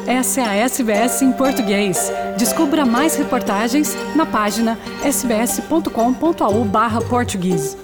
Essa é a SBS em português. Descubra mais reportagens na página sbs.com.au/português.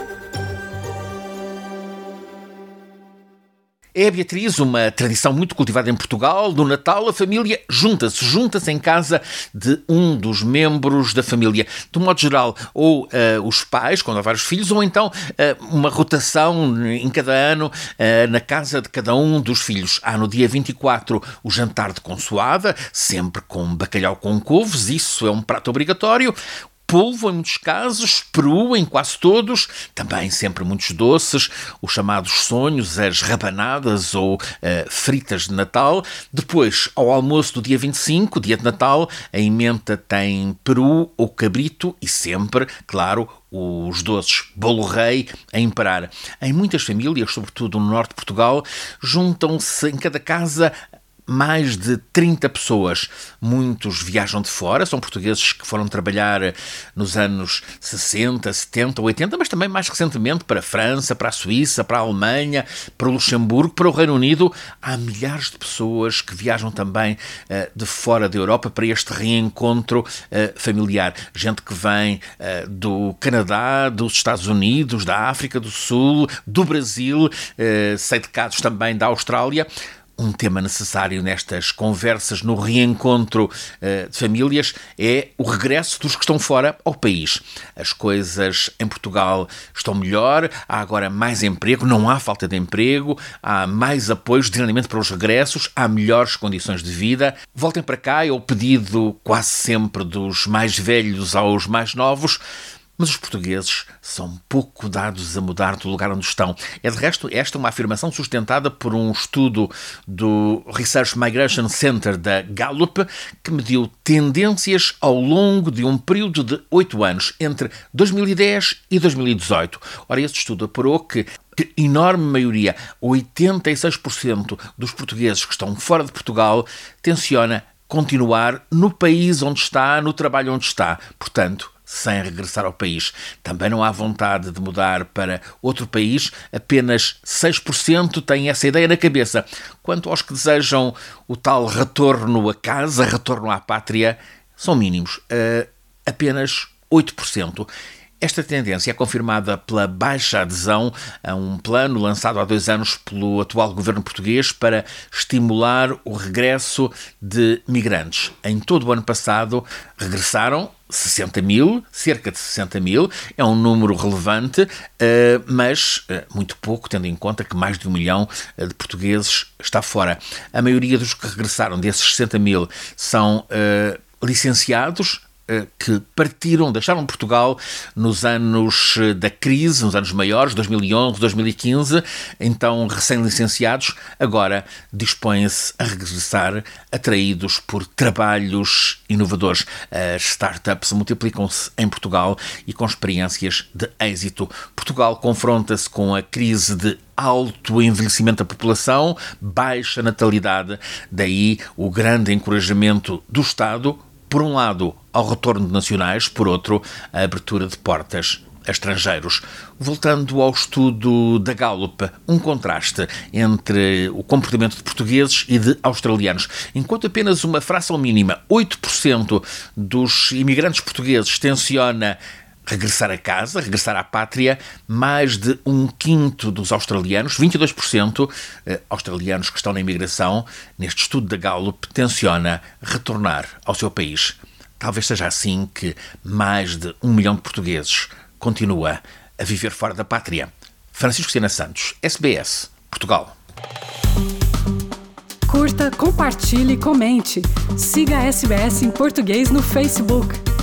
É, Beatriz, uma tradição muito cultivada em Portugal. No Natal, a família junta-se em casa de um dos membros da família. De um modo geral, ou os pais, quando há vários filhos, ou então uma rotação em cada ano na casa de cada um dos filhos. Há no dia 24 o jantar de consoada, sempre com bacalhau com couves, isso é um prato obrigatório. Polvo em muitos casos, peru em quase todos, também sempre muitos doces, os chamados sonhos, as rabanadas ou fritas de Natal. Depois, ao almoço do dia 25, dia de Natal, a emenda tem peru ou cabrito e sempre, claro, os doces bolo rei a imperar. Em muitas famílias, sobretudo no norte de Portugal, juntam-se em cada casa mais de 30 pessoas. Muitos viajam de fora, são portugueses que foram trabalhar nos anos 60, 70, 80, mas também mais recentemente para a França, para a Suíça, para a Alemanha, para o Luxemburgo, para o Reino Unido. Há milhares de pessoas que viajam também de fora da Europa para este reencontro familiar. Gente que vem do Canadá, dos Estados Unidos, da África do Sul, do Brasil, sei de casos também da Austrália. Um tema necessário nestas conversas no reencontro de famílias é o regresso dos que estão fora ao país. As coisas em Portugal estão melhor, há agora mais emprego, não há falta de emprego, há mais apoios diariamente para os regressos, há melhores condições de vida. Voltem para cá é o pedido quase sempre dos mais velhos aos mais novos. Mas os portugueses são pouco dados a mudar do lugar onde estão. É, de resto, esta é uma afirmação sustentada por um estudo do Research Migration Center da Gallup, que mediu tendências ao longo de um período de 8 anos, entre 2010 e 2018. Ora, esse estudo apurou que a enorme maioria, 86% dos portugueses que estão fora de Portugal, tenciona continuar no país onde está, no trabalho onde está. Portanto, sem regressar ao país. Também não há vontade de mudar para outro país, apenas 6% têm essa ideia na cabeça. Quanto aos que desejam o tal retorno a casa, retorno à pátria, são mínimos, apenas 8%. Esta tendência é confirmada pela baixa adesão a um plano lançado há 2 anos pelo atual governo português para estimular o regresso de migrantes. Em todo o ano passado regressaram 60 mil, cerca de 60 mil, é um número relevante, mas muito pouco, tendo em conta que mais de 1 milhão de portugueses está fora. A maioria dos que regressaram, desses 60 mil, são licenciados, que partiram, deixaram Portugal nos anos da crise, nos anos maiores, 2011, 2015, então recém-licenciados, agora dispõem-se a regressar atraídos por trabalhos inovadores. As startups multiplicam-se em Portugal e com experiências de êxito. Portugal confronta-se com a crise de alto envelhecimento da população, baixa natalidade, daí o grande encorajamento do Estado, por um lado, ao retorno de nacionais, por outro, a abertura de portas a estrangeiros. Voltando ao estudo da Gallup, um contraste entre o comportamento de portugueses e de australianos. Enquanto apenas uma fração mínima, 8% dos imigrantes portugueses tenciona regressar a casa, regressar à pátria, mais de 1/5 dos australianos, 22% australianos que estão na imigração, neste estudo da Gallup, tenciona retornar ao seu país. Talvez seja assim que mais de 1 milhão de portugueses continua a viver fora da pátria. Francisco Sena Santos, SBS, Portugal. Curta, compartilhe e comente. Siga a SBS em português no Facebook.